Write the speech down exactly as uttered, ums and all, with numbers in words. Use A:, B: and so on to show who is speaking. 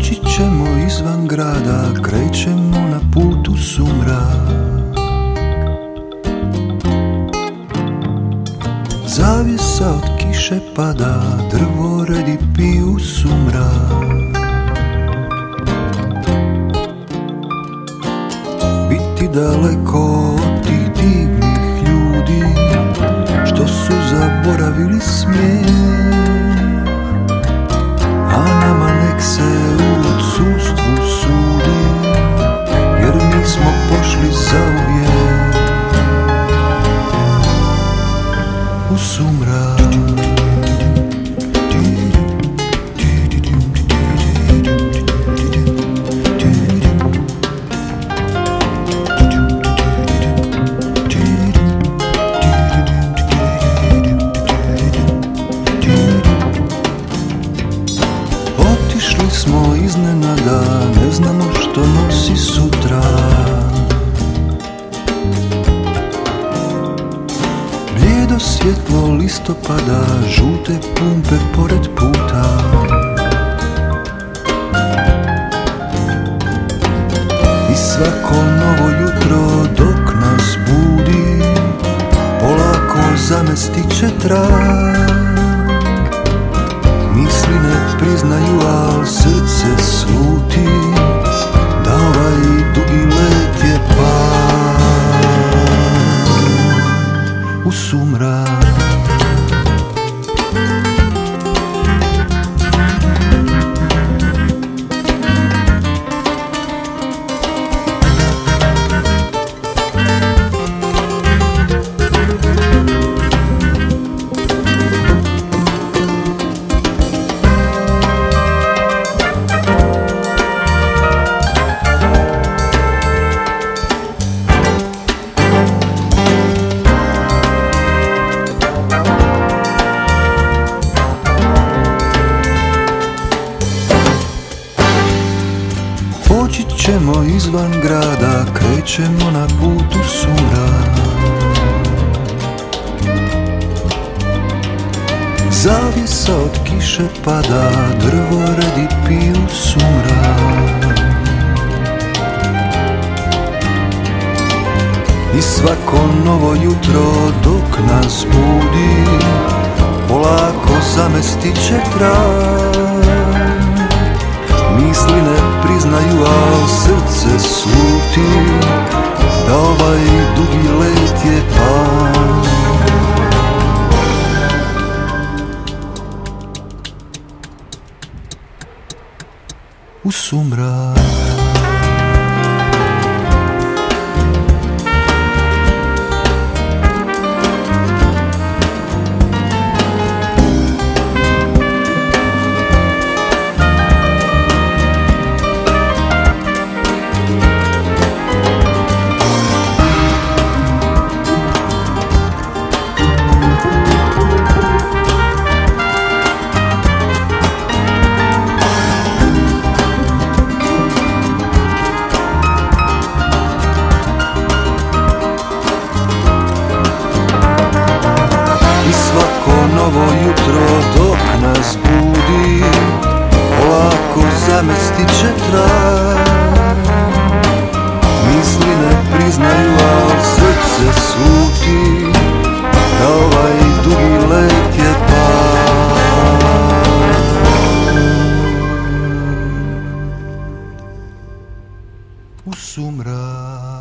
A: Poći ćemo izvan grada, krećemo na put u sumrak. Zavjesa od kiše pada, drvoredi piju sumrak. Biti daleko od tih divnih ljudi što su zaboravili smijeh, a nama nek se u odsustvu sudi, jer mi smo pošli zauvijek u sumrak. Otišli smo iznenada, ne znamo što nosi sutra. Blijedo svjetlo listopada, žute pumpe pored puta. I svako novo jutro dok nas budi, polako zamestit će trag. Misli ne priznaju, al srce sluti da ovaj dugi let je pad u sumrak. Poći ćemo izvan grada, krećemo na put u sumrak. Zavjesa od kiše pada, drvoredi piju sumrak. I svako novo jutro dok nas budi, polako zamestit će trag. Misli ne priznaju, al srce sluti da ovaj dugi let je pad u sumrak. Novo jutro dok nas budi, polako zamestit će trag. Misli ne priznaju, al srce sluti da ovaj dugi let je pad u sumrak.